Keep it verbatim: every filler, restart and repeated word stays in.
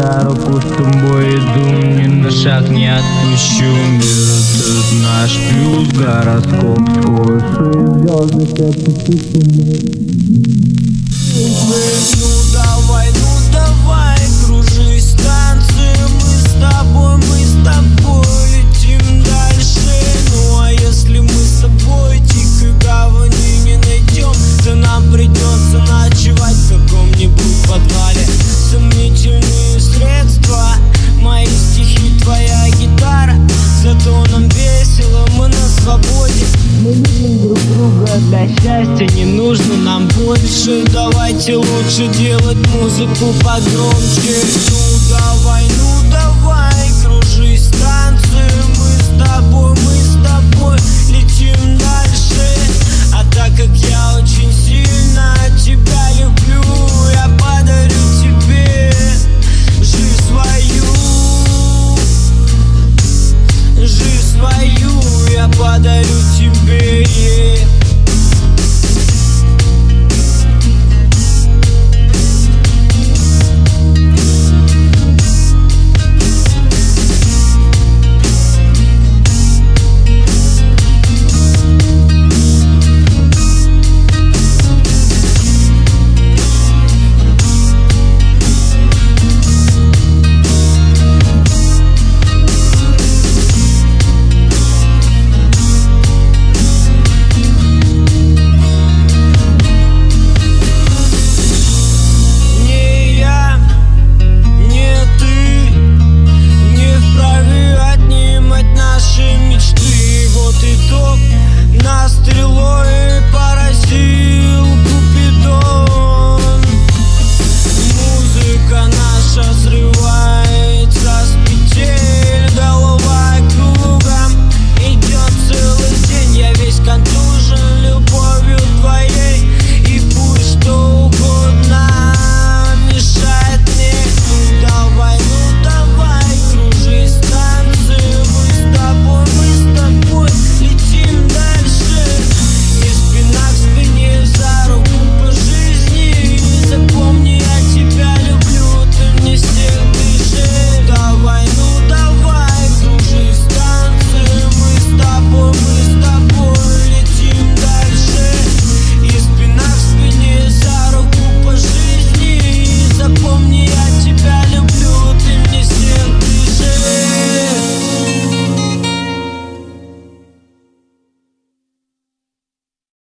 за руку с тобой иду, ни на шаг не отпущу. Мир тут наш плюс, гороскоп скоши, звезды все Ну давай, ну давай, кружись, танцуем мы с тобой, мы с тобой летим дальше. Ну а если мы с тобой тихой гавани не найдем, то нам придется ночевать в каком-нибудь подвале. Сомнительные средства, мои стихи, твоя гитара, зато нам весело, мы на свободе. Мы любим друг друга, для счастья не нужно нам больше. Давайте лучше делать музыку погромче. Ну давай, ну давай, кружись, танцуем мы с тобой, мы